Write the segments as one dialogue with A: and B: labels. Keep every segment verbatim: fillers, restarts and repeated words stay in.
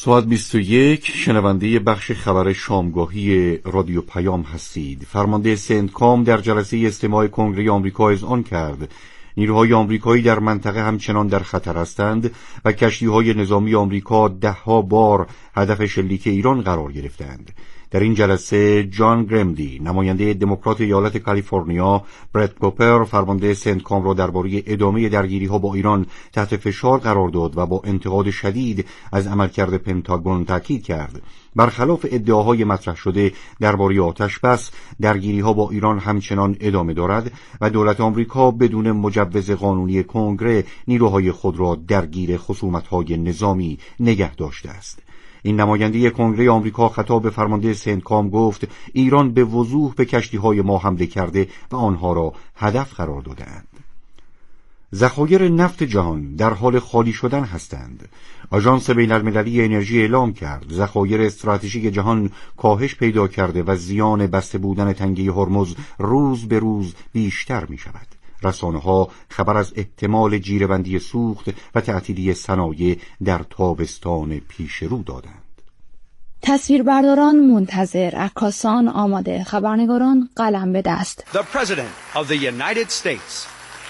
A: ساعت بیست و یک شنونده بخش خبر شامگاهی رادیو پیام هستید. فرمانده سنتکام در جلسه استماع کنگره آمریکا اذعان کرد نیروهای آمریکایی در منطقه همچنان در خطر هستند و کشتی‌های نظامی آمریکا ده‌ها بار هدف شلیک ایران قرار گرفتند. در این جلسه جان گرمدی، نماینده دموکرات ایالت کالیفرنیا، برت کوپر، فرمانده سنتکام را درباره ادامه درگیری‌ها با ایران تحت فشار قرار داد و با انتقاد شدید از عملکرد پنتاگون تاکید کرد. برخلاف ادعاهای مطرح شده درباره آتش بس، درگیری‌ها با ایران همچنان ادامه دارد و دولت آمریکا بدون مجوز قانونی کنگره نیروهای خود را درگیر خصومت‌های نظامی نگه داشته است. این نماینده کنگره آمریکا خطاب به فرمانده سنتکام گفت ایران به وضوح به کشتی‌های ما حمله کرده و آنها را هدف قرار داده‌اند. ذخایر نفت جهان در حال خالی شدن هستند. آژانس بین‌المللی انرژی اعلام کرد ذخایر استراتژیک جهان کاهش پیدا کرده و زیان بسته بودن تنگه هرمز روز به روز بیشتر می شود. رسانه‌ها خبر از احتمال جیره‌بندی سوخت و تعطیلی صنایع در تابستان پیش رو دادند.
B: تصویربرداران منتظر، عکاسان آماده، خبرنگاران قلم به دست.
C: The President of the United States.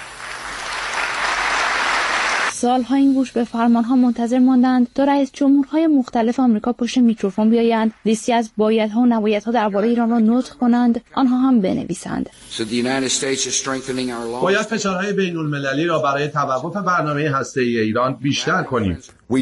B: سالها این گوش به فرمانها منتظر ماندند تا رئیس جمهورهای مختلف آمریکا پشت میکروفون بیایند، لیستی از بایدها و نبایدها درباره ایران را نطق کنند، آنها هم بنویسند.
D: باید فشارهای بین المللی را برای توقف برنامه هسته‌ای ایران بیشتر کنیم.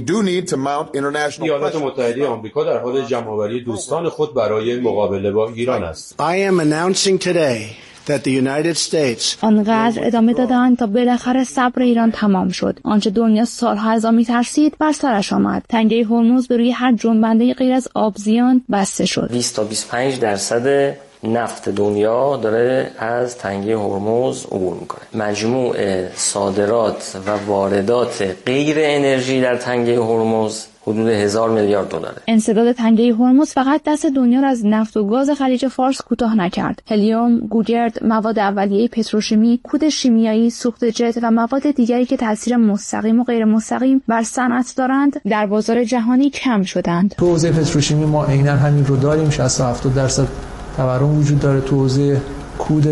E: ایالات متحده آمریکا در حال جمع‌آوری دوستان خود برای مقابله با ایران است.
F: I am announcing today that the United States
B: آنقدر ادامه دادند تا بالاخره صبر ایران تمام شد. آنچه دنیا سالها از آن می‌ترسید بر سرش آمد. تنگه هرمز به روی هر جنبنده غیر از آبزیان بسته شد.
G: بیست تا بیست و پنج درصد نفت دنیا داره از تنگه هرمز عبور میکنه. مجموع صادرات و واردات غیر انرژی در تنگه هرمز حدود هزار میلیارد دلاره.
B: انسداد تنگه هرمز فقط دست دنیا را از نفت و گاز خلیج فارس کوتاه نکرد. هلیوم، گوگرد، مواد اولیه پتروشیمی، کود شیمیایی، سوخت جت و مواد دیگری که تاثیر مستقیم و غیر مستقیم بر صنعت دارند در بازار جهانی کم شدند.
H: تو حوزه پتروشیمی ما عیناً همین رو داریم. شصت تا هفتاد درصد تورم وجود داره. تو حوزه کود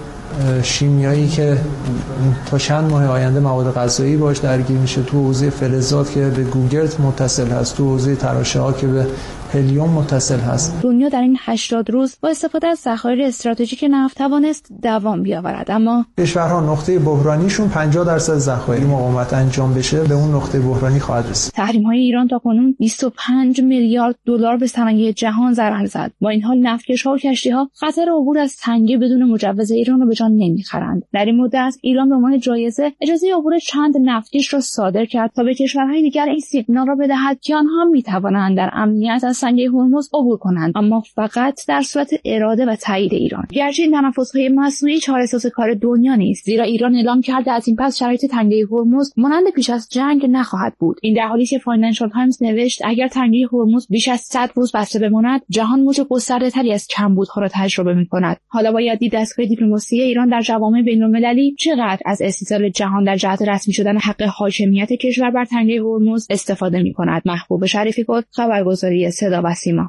H: شیمیایی که تا چند ماه آینده مواد غذایی باش درگیر میشه، تو حوزه فلزات که به گوگرد متصل هست، تو حوزه تراشه‌ها که به هلیوم متصل هست.
B: دنیا در این هشتاد روز با استفاده از ذخایر استراتژیک نفت توانست دوام بیاورد، اما
H: کشورها نقطه بحرانیشون پنجاه درصد ذخایر مقاومت انجام بشه به اون نقطه بحرانی خواهد رسید.
B: تحریم‌های ایران تاکنون بیست و پنج میلیارد دلار به صنایع جهان ضرر زد. با این حال نفتکش‌ها و کشتی‌ها خطر عبور از تنگه بدون مجوز ایران را به جان نمی‌خرند. در این مدت ایران به عنوان جایزه اجازه عبور چند نفتکش را صادر کرد تا به کشورهای دیگر این سیگنال را بدهد که آنها هم می‌توانند در امنیت از تنگه هرمز عبور کنند، اما فقط در صورت اراده و تایید ایران. گرچه این تنفس‌های مصنوعی چاره‌ساز کار دنیا نیست، زیرا ایران اعلام کرده از این پس شرایط تنگه هرمز مانند پیش از جنگ نخواهد بود. این در حالی که فاینانشال تایمز نوشت اگر تنگه هرمز بیش از صد روز بسته بماند، جهان موج گسترده‌تری از کمبودها را تجربه می‌کند. حالا باید دید دستگاه دیپلماسی ایران در جوامع بین‌المللی چقدر از استیصال جهان در جهت رسمی شدن حق حاکمیت کشور بر تنگه هرمز استفاده می‌کند. محبوب شریفی پور، خبرگزاری صدا و سیما.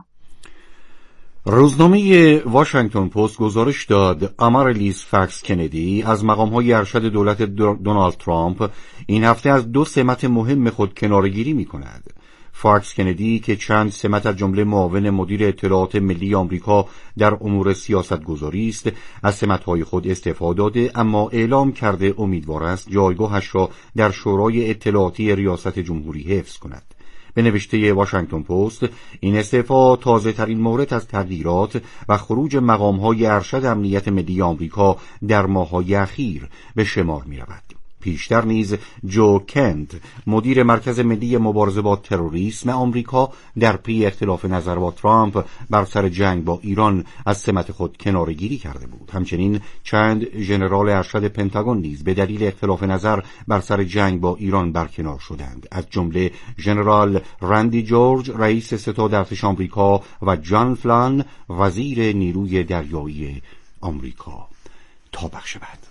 A: روزنامه واشنگتن پست گزارش داد آماریلیس فاکس کندی از مقام‌های ارشد دولت دونالد ترامپ این هفته از دو سمت مهم خود کناره‌گیری می‌کند. فاکس کندی که چند سمت از جمله معاون مدیر اطلاعات ملی آمریکا در امور سیاستگذاری است، از سمت‌های خود استعفا داده، اما اعلام کرده امیدوار است جایگاهش را در شورای اطلاعاتی ریاست جمهوری حفظ کند. به نوشته واشنگتن پست، این استعفا تازه ترین مورد از تغییرات و خروج مقام‌های ارشد امنیت ملی آمریکا در ماه‌های اخیر به شمار می‌رود. پیشتر نیز جو کنت، مدیر مرکز ملی مبارزه با تروریسم آمریکا، در پی اختلاف نظر با ترامپ بر سر جنگ با ایران از سمت خود کناره‌گیری کرده بود. همچنین چند ژنرال ارشد پنتاگون نیز به دلیل اختلاف نظر بر سر جنگ با ایران برکنار شدند، از جمله ژنرال رندی جورج، رئیس ستاد ارتش آمریکا، و جان فلان، وزیر نیروی دریایی آمریکا. تا بخش بعد.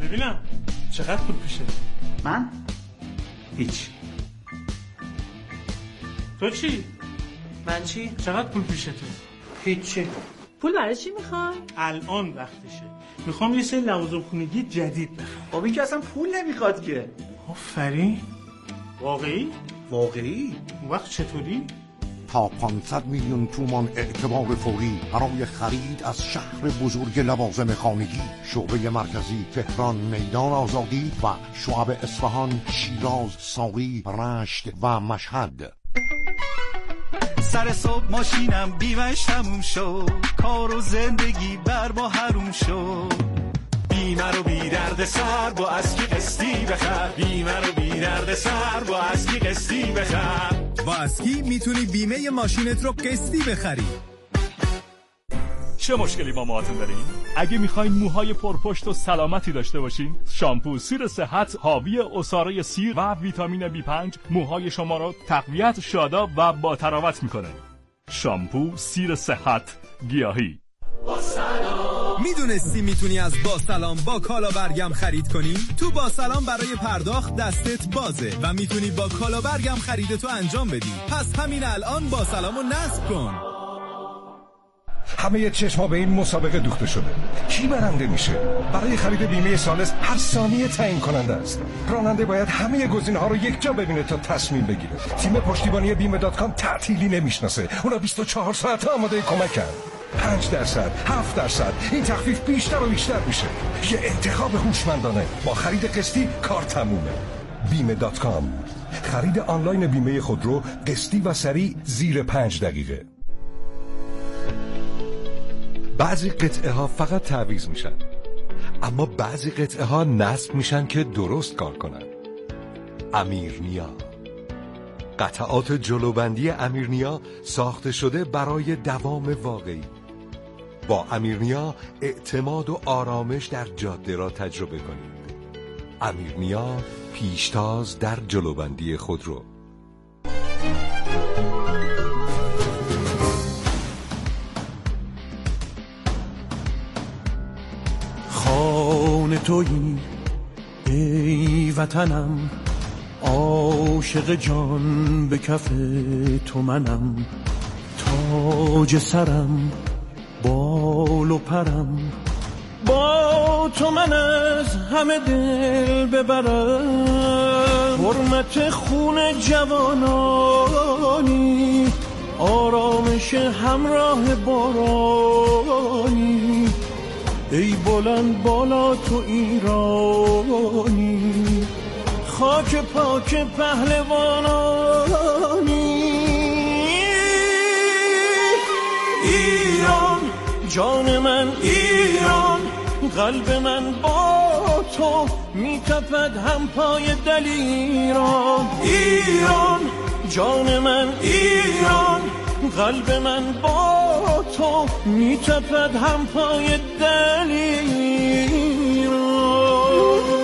I: ببینم چقدر پول پیشه؟
J: من؟ هیچ.
I: تو چی؟
J: من چی؟
I: چقدر پول پیشه تو؟
J: هیچی. پول برای چی میخوای؟
I: الان وقتشه. میخوام یه سری لوازم خونگی جدید بخرم.
J: خب این که اصلا پول نمیخواد که.
I: آفرین. واقعی؟
J: واقعی؟
I: اون وقت چطوری؟
K: تا پانصد میلیون تومان اعتبار فوری برای خرید از شهر بزرگ لوازم خانگی. شعبه مرکزی تهران، میدان آزادی و شعب اصفهان، شیراز، ساری، رشت و مشهد.
L: سر صبح ماشینم بیمش تموم شد، کار و زندگی بر ما حروم شد. بیمه رو بی درد سر با اسکی قسطی بخر، بیمه رو بی درد سر با اسکی قسطی بخر.
M: با اسکی میتونی بیمه ماشینت رو قسطی بخری.
N: چه مشکلی با موهاتون دارین؟ اگه میخواین موهای پرپشت و سلامتی داشته باشین، شامپو سیر صحت حاوی عصاره سیر و ویتامین بی پنج موهای شما رو تقویت، شاداب و با تراوت میکنه. شامپو سیر صحت گیاهی.
M: میدونستی میتونی از با سلام با کالا برگم خرید کنی؟ تو با سلام برای پرداخت دستت بازه و میتونی با کالا برگم خریدتو انجام بدی. پس همین الان با سلامو نصب کن.
O: همه چشما به این مسابقه دوخته شده. کی برنده میشه؟ برای خرید بیمه ثالث هر ثانیه تعیین کننده است. راننده باید همه گزینه‌ها رو یک جا ببینه تا تصمیم بگیره. تیم پشتیبانی بیمه دات کام تعطیلی نمیشناسه. اونا بیست و چهار ساعت آماده کمکن. پنج درصد، هفت درصد، این تخفیف بیشتر و بیشتر میشه. یه انتخاب هوشمندانه. با خرید قسطی کار تمومه. بیمه دات کام. خرید آنلاین بیمه خودرو قسطی و سریع زیر پنج دقیقه.
P: بعضی قطعه ها فقط تعویض میشن، اما بعضی قطعه ها نصب میشن که درست کار کنن. امیرنیا، قطعات جلوبندی امیرنیا ساخته شده برای دوام واقعی. با امیرنیا اعتماد و آرامش در جاده را تجربه کنید. امیرنیا، پیشتاز در جلوبندی خودرو.
Q: خانه تویی ای وطنم، عاشق جان به کف تو منم. تاج سرم، بال و پرم، با تو من از همه دل ببرم. حرمت خون جوانانی، آرامش همراه بارانی. ای بلند بالا تو ایرانی، خاک پاک پهلوانانی. ایران جان من، ایران قلب من با تو میتپد هم پای دلیران. ایران جان من، ایران قلب من با تو میتپد هم پای دلیران.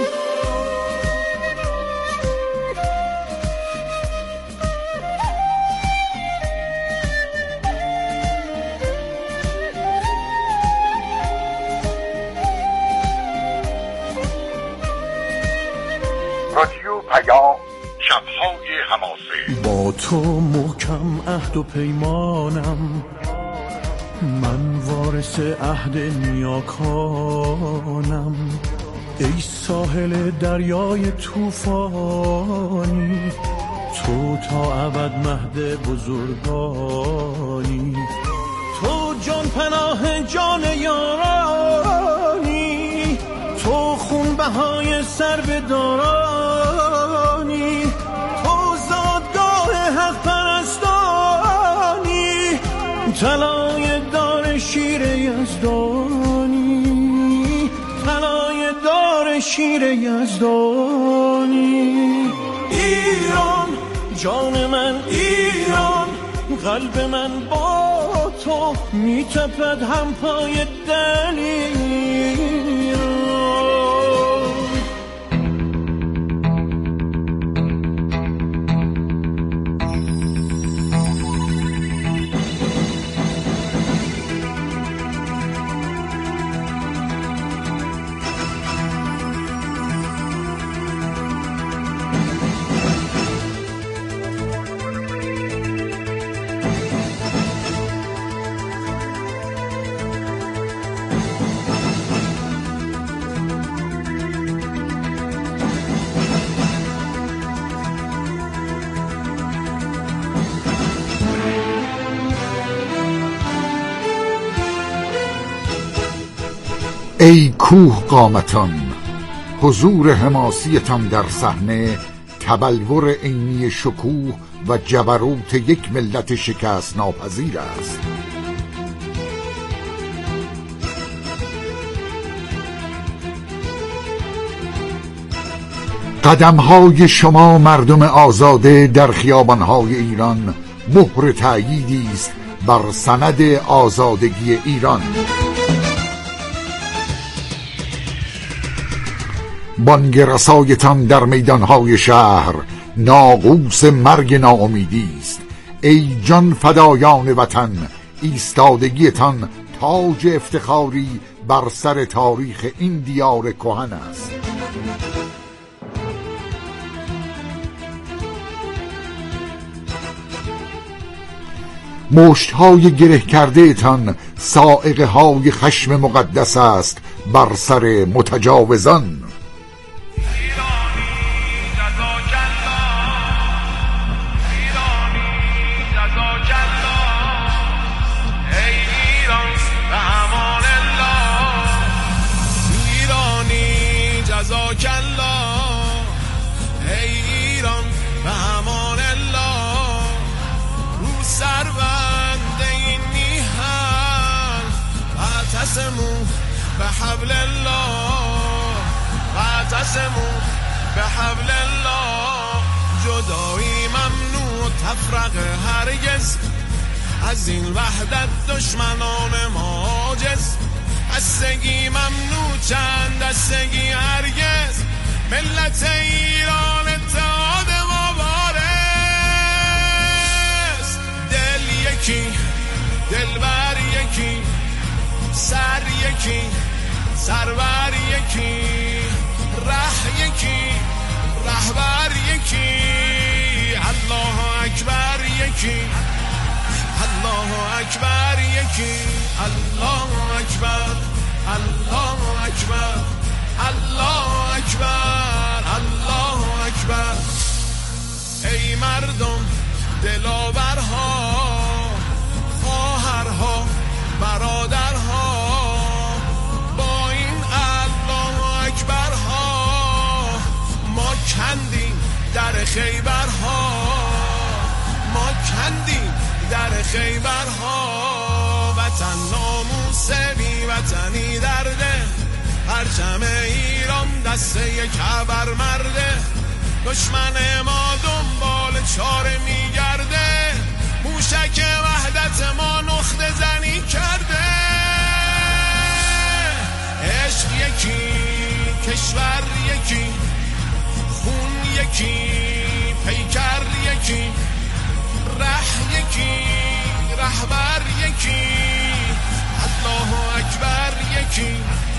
K: رادیو پیام، شب‌های حماسه.
Q: با تو محکم عهد و پیمانم، من وارث عهد نیاکانم. ای ساحل دریای طوفانی، تو تا ابد مهد بزرگانی. تو جان پناه جان یارانی، تو خون بهای سر به دارانی. تو زادگاه حق پرستانی، طلای دار شیر یزدانی. طلای دار شیر یزدانی. ایران جان من، ایران قلب من با تو میتپد هم پای دلیران.
K: کوه قامتان، حضور حماسیتان در صحنه تبلور عینی شکوه و جبروت یک ملت شکست ناپذیر است. قدم‌های شما مردم آزاده در خیابان‌های ایران مهر تأییدی است بر سند آزادگی ایران. بانگ رسایتان در میدان‌های شهر ناقوس مرگ ناامیدی است. ای جان فدایان وطن، ایستادگیتان تاج افتخاری بر سر تاریخ این دیار کهن است. مشت‌های گره کرده تان صاعقه های خشم مقدس است بر سر متجاوزان.
Q: به حبل الله واعتصموا به حبل الله. جدایی ممنوع، تفرقه هرگز، از این وحدت دشمنان ما عاجز. دستگی ممنوع، چند دستگی هرگز، ملت ایران اتحاد ما بارست. دل یکی، دلبر یکی، سر یکی، سرور یکی، ره یکی، رهبر یکی. الله اکبر یکی، الله اکبر یکی، الله اکبر، الله اکبر، الله اکبر، الله اکبر. ای مردم دلاورها، خواهرها، برادرها، با این الله اکبرها ما کندیم در خیبرها، ما کندیم در خیبرها. وطن ناموس بی وطنی درده، پرچم ایران دست یک ابر مرده. دشمن ما دنبال چاره میگرده، موشک وحدت ما نخته زنی کرده. عشق یکی، کشور یکی، خون یکی، پیکر یکی، ره یکی، رهبر یکی. الله اکبر یکی،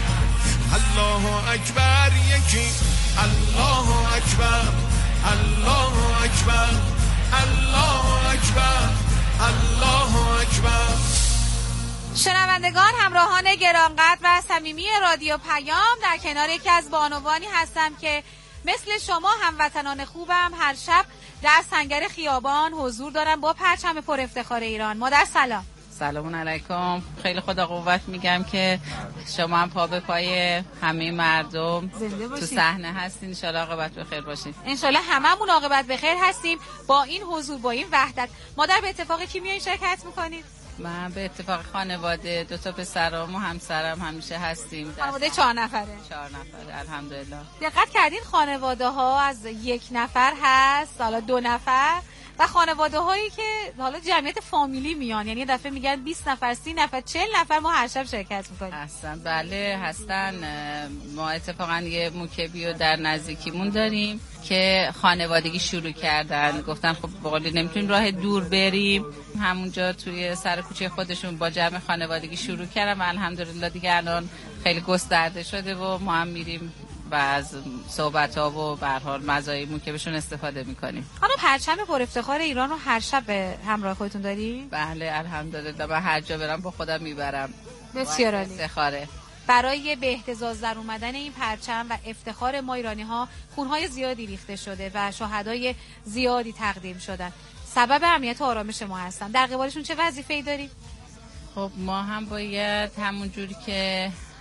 Q: الله اکبر یکی، الله اکبر، الله اکبر، الله اکبر، الله اکبر.
R: شنوندگان، همراهان گرانقدر و صمیمی رادیو پیام، در کنار یکی از بانوانی هستم که مثل شما هموطنان خوبم هر شب در سنگر خیابان حضور دارم با پرچم پر افتخار ایران. مادر سلام.
S: سلام علیکم. خیلی خدا قوت میگم که شما هم پا به پای همه مردم تو صحنه هستین. ان شاءالله عاقبت بخیر باشین.
R: ان شاءالله هممون عاقبت بخیر هستیم با این حضور، با این وحدت. مادر به اتفاق کی میایین شرکت میکنید؟
S: من به اتفاق خانواده، دو تا پسرام و همسرم همیشه هستیم.
R: خانواده چهار نفره؟
S: چهار نفره الحمدلله.
R: دقت کردین خانواده ها از یک نفر هست حالا دو نفر و خانواده هایی که حالا جمعیت فامیلی میان، یعنی دفعه میگن بیست نفر، سی نفر، چهل نفر ما هر شب شرکت میکنیم.
S: هستن، بله هستن. ما اتفاقا یه موکبی رو در نزدیکیمون داریم که خانوادگی شروع کردن، گفتن خب بقولی نمیتونیم راه دور بریم، همونجا توی سر کوچه خودشون با جمع خانوادگی شروع کردن و الحمدلله دیگه الان خیلی گسترده شده و ما هم میریم و از صحبت‌ها و به هر حال مزایایی که بهشون استفاده می‌کنیم.
R: خانم پرچم پر افتخار ایران رو هر شب به همراه خودتون داری؟
S: بله الحمدلله، من هر جا برم با خودم میبرم.
R: بسیار عالی.
S: افتخاره.
R: برای به اهتزاز در اومدن این پرچم و افتخار ما ایرانی‌ها خون‌های زیادی ریخته شده و شهدای زیادی تقدیم شدن. سبب امنیت و آرامش ما هستن. در قبالشون چه وظیفه‌ای داریم؟
S: خب ما هم باید همون جوری که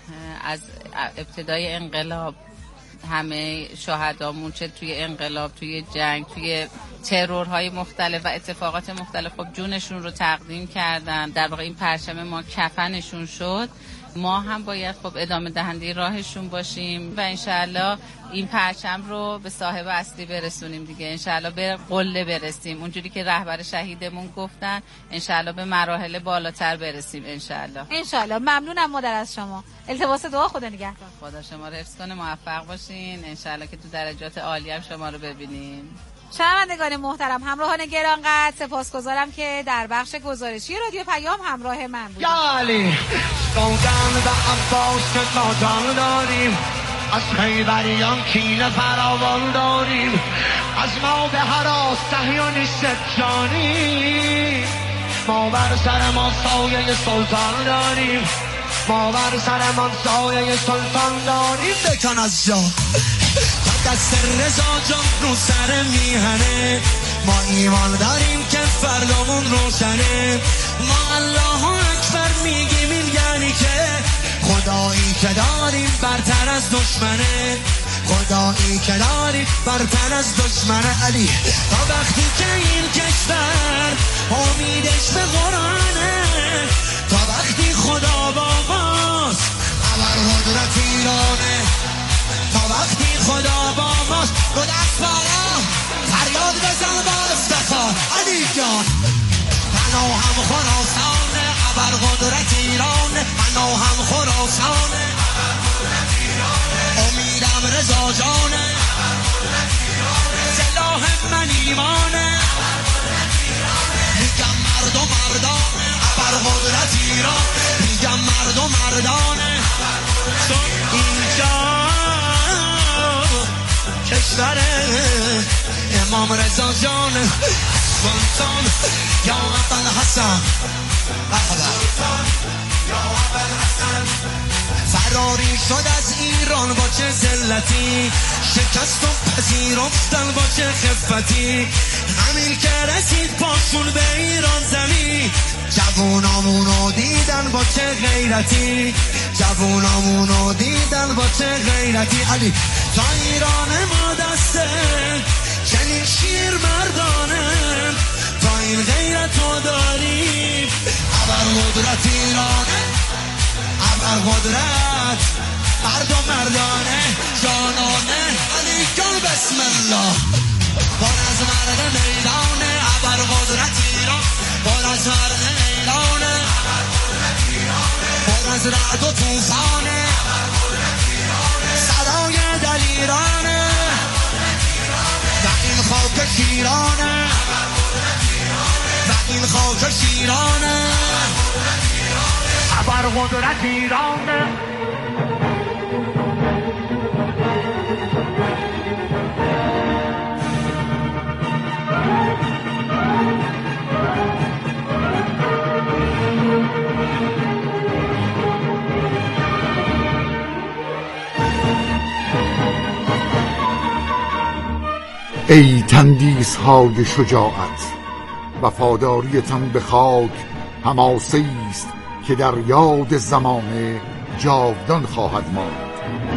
S: از ابتدای انقلاب همه شهدامون چه توی انقلاب، توی جنگ، توی ترورهای مختلف و اتفاقات مختلف خب جونشون رو تقدیم کردن. در واقع این پرچم ما کفنشون شد. ما هم باید خب ادامه دهنده راهشون باشیم و انشالله این پرچم رو به صاحب اصلی برسونیم دیگه. انشالله به قله برسیم، اونجوری که رهبر شهیدمون گفتن، انشالله به مراحل بالاتر برسیم انشالله.
R: انشالله. ممنونم مادر از شما. التماس دعا خدا نگهدار.
S: خدا شما رو حفظ کنه، موفق باشین انشالله که تو درجات عالی هم شما رو ببینیم.
R: شنوندگان محترم، همراهان گرانقدر، سپاسگزارم که در بخش گزارشی رادیو پیام همراه من بودید.
Q: یالی سوگند به عباس که ما جان داریم، از خیبریان کینه فراوان داریم، از ما به هراس صهیونیست جانی، ما بر سرمان سایه سلطان داریم، ما بر سرمان سایه سلطان داریم. بکن از جا دست رضا جان رو سر میهنه، ما ایمان داریم که فردامون روشنه، ما الله اکبر میگیم این یعنی که خدایی که داریم برتر از دشمنه، خدایی که داریم برتر از دشمنه. علی تا وقتی که این کشور امیدش به قرآنه، تا وقتی خدا با ماست ابر قدرت ایرانه، تا وقتی خدا با ماست رو دست بالا فریاد بزن با افتخار. علی جان پناهم خراسانه، ابر قدرت ایرانه، پناهم خراسانه، امیدم رضا جانه، سلاح من ایمانه، میگم مردم مردانه، ابر قدرت ایران، میگم مردم مردانه. چون اینجا کشور امام رضا جان سلطان یا ابوالحسن حسن فراری شد از ایران با چه ذلتی، شکست و پذیرفتن با چه خفتی، همین که رسید پاشون به ایران زمین، جوونامونو دیدن با چه غیرتی، جوونامونو دیدن با چه غیرتی. علی تا ایران ما دسته چنین شیر مردانه، تا این غیرتو داریم ابر قدرت ایرانه، ابر قدرت مردم مردانه جانانه. علی جان بسم الله بار از مرد میدانه، ابر قدرت ایران بار از مرد میدانه، بار از رعد و توفانه، صدای دلیرانه و این خاک شیرانه، و این خاک شیرانه، ابر قدرت ایرانه.
K: ای تندیس های شجاعت، وفاداریتان به خاک حماسه است که در یاد زمانه جاودان خواهد ماند.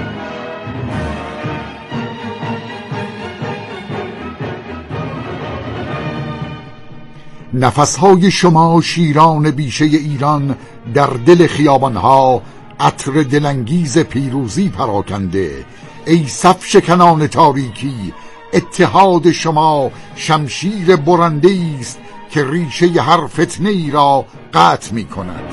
K: نفسهای شما شیران بیشه ایران در دل خیابانها عطر دلانگیز پیروزی پراکنده. ای صف شکنان تاریکی، اتحاد شما شمشیر برنده است که ریشه هر فتنه ای را قطع می کند.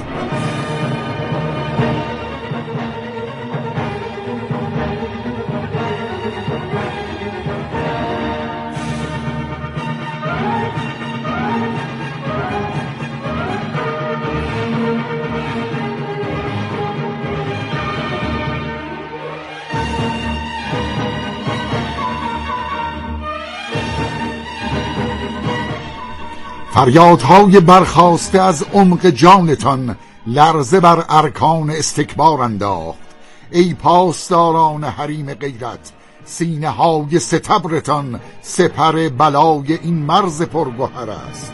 K: فریادهای برخاسته از عمق جانتان لرزه بر ارکان استکبار انداخت. ای پاسداران حریم غیرت، سینه های ستبرتان سپر بلای این مرز پرگوهر است.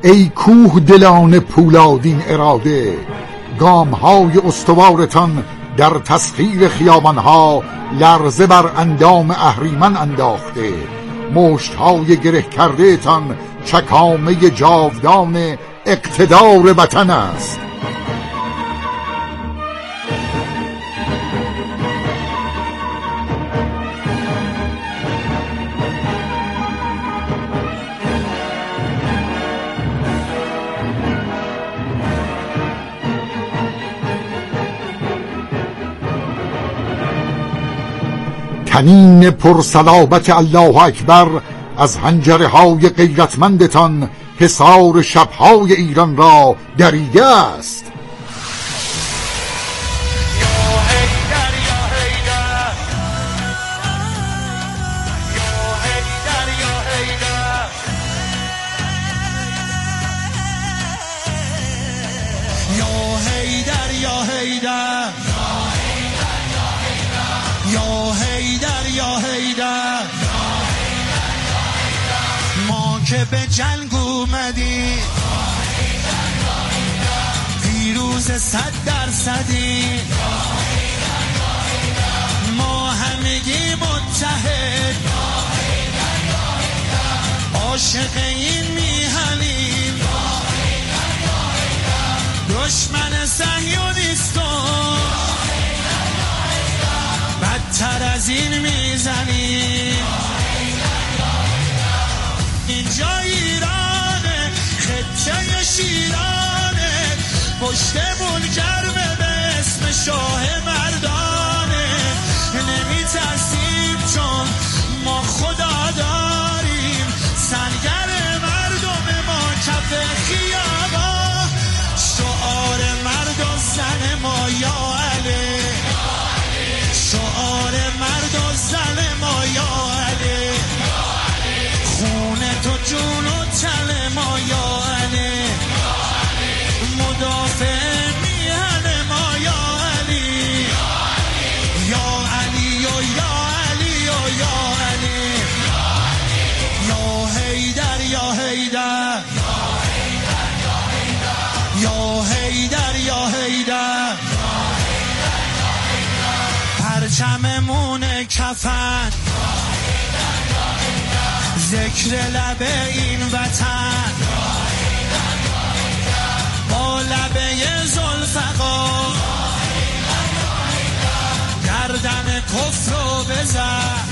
T: ای کوه دلان پولادین اراده، گامهای استوارتان در تسخیر خیابانها لرزه بر اندام اهریمن انداخته، مشتهای گره کرده تان چکامه جاودان اقتدار وطن است. تنین پرصلابت الله اکبر از حنجره های غیرتمندتان حصار شبهای ایران را دریده است.
Q: که به جنگ اومدی پیروز صد درصدی، ما همگی متحد عاشق این میهنیم، دشمن صهیونیستان بدتر از این میزنیم. اینجا ایرانه، خطه شیرانه، پشتمون گرمه به اسم شاه مردانه، نمی ترسیم چون ما خدا داریم، سرگر مردم ما کف خیابان، شعار مرد و زن ما یا علی، شعار مرد و زن ما یا علی، خونه تو جون و تن ما یا علی، مدافع میهن ما یا علی، یا علی و یا علی و یا علی، یا حیدر یا حیدر، یا حیدر یا حیدر، پرچممون کفن، ذکر لب این وطن، با لبه زلفقار گردن کفر رو بزن،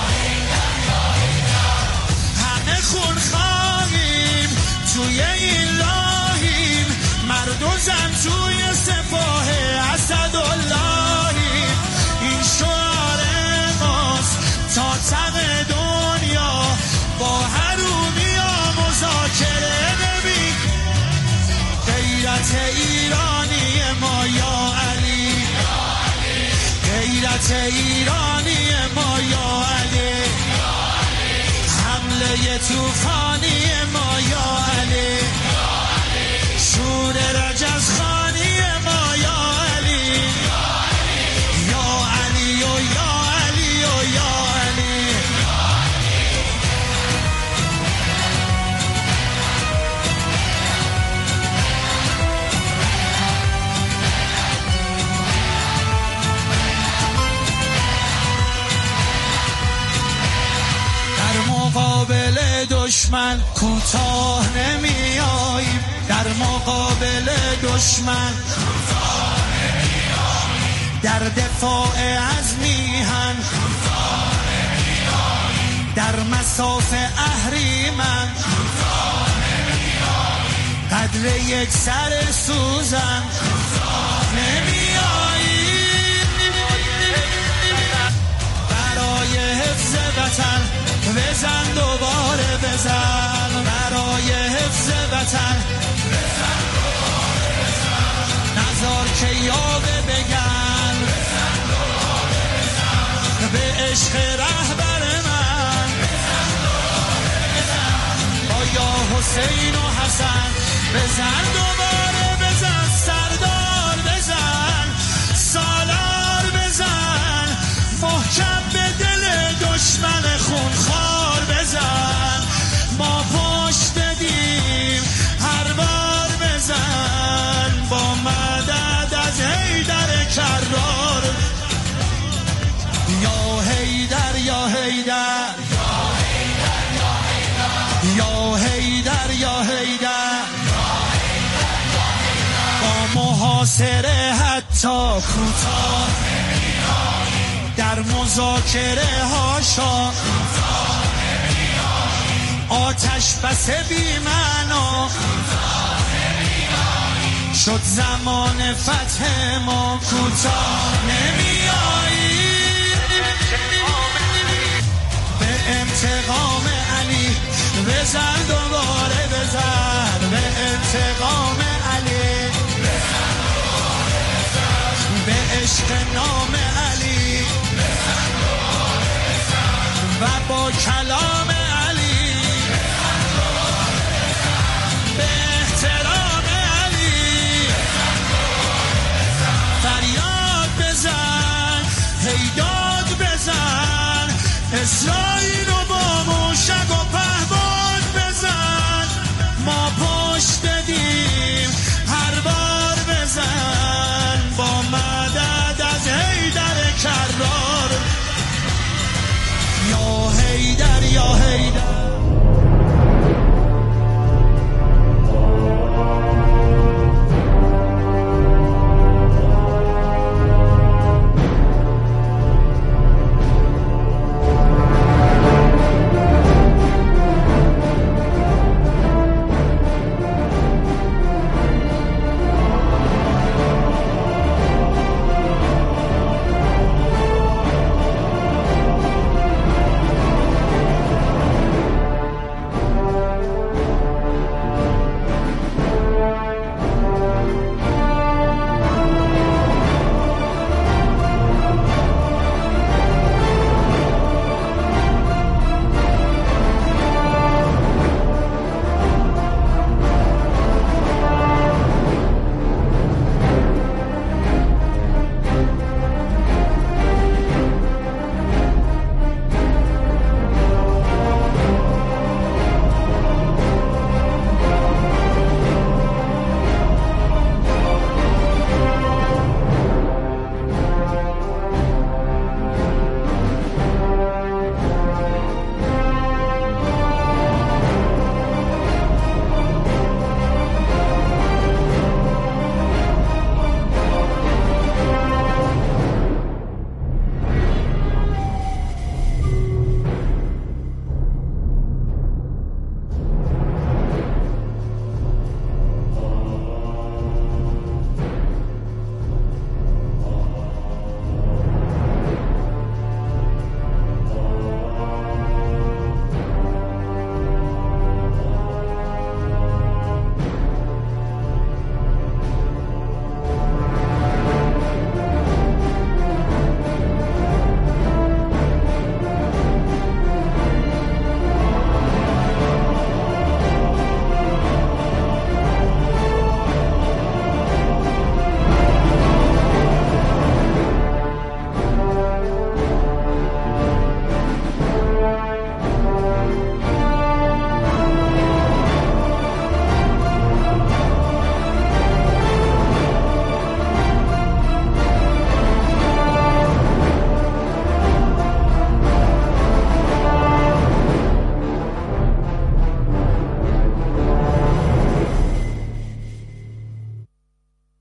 Q: همه خون خواهیم توی این لاهیم، مرد و زن توی سپاه اسداللهیم، این شعار ماست تا ته دنیا، با حرومی ها مذاکره نمی، غیرت ایرانی ما یا علی، غیرت ایرانی ما یا علی، حمله توفانی ما یا علی، شور رجزخانی ما یا علی، یا علی و یا علی و یا علی. مقابل دشمن کوتاه نمی آییم، در مقابل دشمن کوتاه نمی آییم، در دفاع از میهن کوتاه نمی آییم، در مساف اهریمن کوتاه نمی آییم، قدر یک سر سوزن کوتاه نمی آییم، برای حفظ وطن بزن دوباره بزن، برای حفظ وطن بزن دوباره بزن، نزار که یاوه بگن بزن دوباره بزن، به عشق رهبر من بزن دوباره بزن، با یا حسین و حسن بزن دوباره بزن، سردار بزن، سالار بزن، محکم به دل دشمن خونخوار بزن، ما پشت دیم
L: محاصره حتی کوتاه در مذاکره هاشا آتش بس بی معنا شد زمان فتح ما کوتاه نمیایی به انتقام علی بزن دوباره بزن به انتقام علی به عشق نام علی و با کلام